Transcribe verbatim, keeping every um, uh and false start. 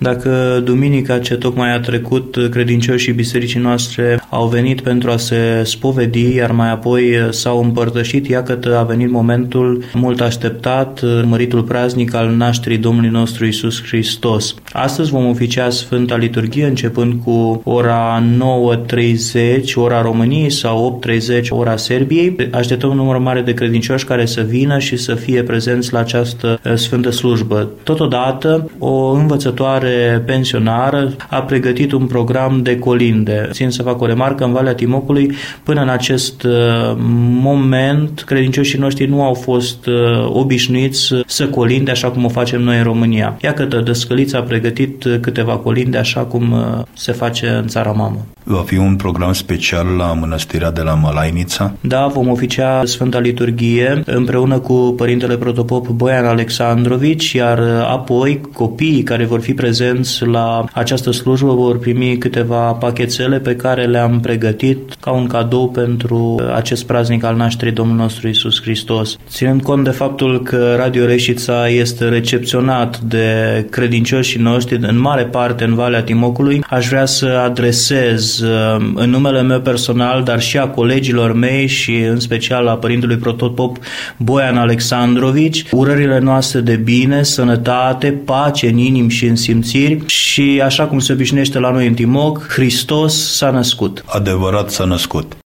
Dacă duminica ce tocmai a trecut, credincioșii bisericii noastre au venit pentru a se spovedi, iar mai apoi s-au împărtășit, iată a venit momentul mult așteptat, măritul praznic al nașterii Domnului nostru Iisus Hristos. Astăzi vom oficia Sfânta Liturghie începând cu ora nouă treizeci, ora României, sau opt treizeci, ora Serbiei. Așteptăm un număr mare de credincioși care să vină și să fie prezenți la această sfântă slujbă. Totodată, o învățătoare pensionară a pregătit un program de colinde. Țin să fac o remarcă, în Valea Timocului, până în acest moment, credincioșii noștri nu au fost obișnuiți să colinde așa cum o facem noi în România. Iată, Dăscălița a pregătit câteva colinde așa cum se face în țara mamă. Va fi un program special la mănăstirea de la Mălainița? Da, vom oficia Sfânta Liturghie împreună cu Părintele Protopop Boian Alexandrovici, iar apoi copiii care vor fi prezenți la această slujbă vor primi câteva pachetele pe care le-am pregătit ca un cadou pentru acest praznic al nașterii Domnului nostru Iisus Hristos. Ținând cont de faptul că Radio Reșița este recepționat de credincioșii noștri în mare parte în Valea Timocului, aș vrea să adresez în numele meu personal, dar și a colegilor mei și în special a Părintelui Protopop Boian Alexandrovici, urările noastre de bine, sănătate, pace în inimi și în simțiri și așa cum se obișnuiește la noi în Timoc, Hristos s-a născut. Adevărat s-a născut.